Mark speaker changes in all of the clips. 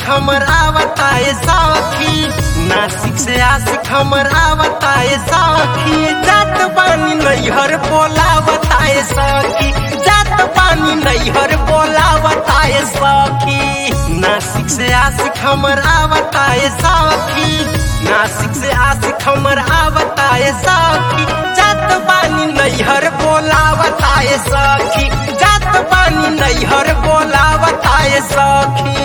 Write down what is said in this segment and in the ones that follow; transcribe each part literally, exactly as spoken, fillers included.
Speaker 1: हमर आवताए सखी, नासिक से आशिक हमर आवताए सखी, जात बानी नैहर बोलावताए सखी, जात बानी नैहर बोलावताए सखी, नासिक से आशिक हमर आवताए सखी, नासिक से आशिक हमर आवताए सखी, जात बानी नैहर बोलावताए सखी, जात बानी नैहर बोलावताए सखी।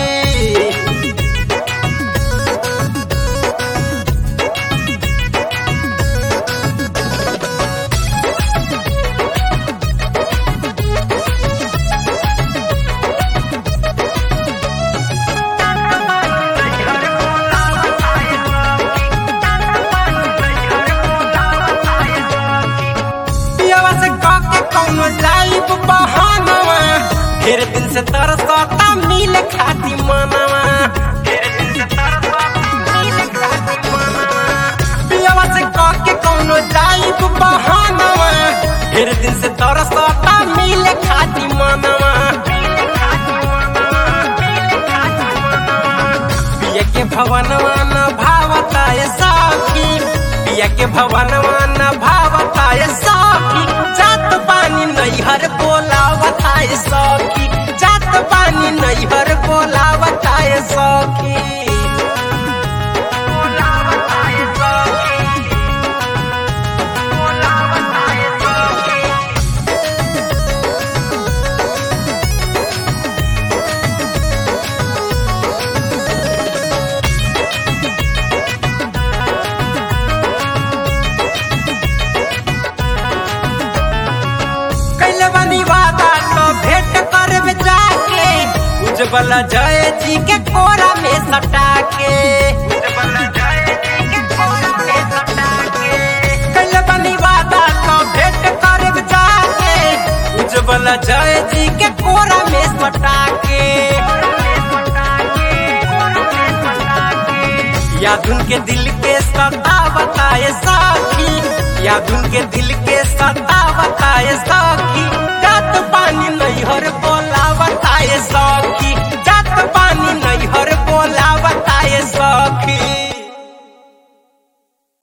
Speaker 1: जाइब बहानवा ढेर दिन से तरसता मिल खाती मनवा, ढेर दिन से तरसता मिल खाती मनवा, पियवा से कह के कौनो जाइब बहानवा ढेर दिन से तरसता मिल खाती मनवा, पिया के भवनवा न भावताए सखी, पिया के भवनवा न भावताए सखी, जात बानी नैहर बोलावताए सखी, जात बानी नैहर बोलावताए सखी, बोलावताए सखी, बोलावताए सखी। वादा तो भेंट करब जाके उज्जवल जय जी के कोरा में सटा के, उज्जवल जय जी के कोरा में सटा के, कल बनी वादा तो भेंट करब जाके उज्जवल जय जी के कोरा में सटा के, यादुन के दिल के सतावताए सखी, यादुन के दिल के सतावताए सखी,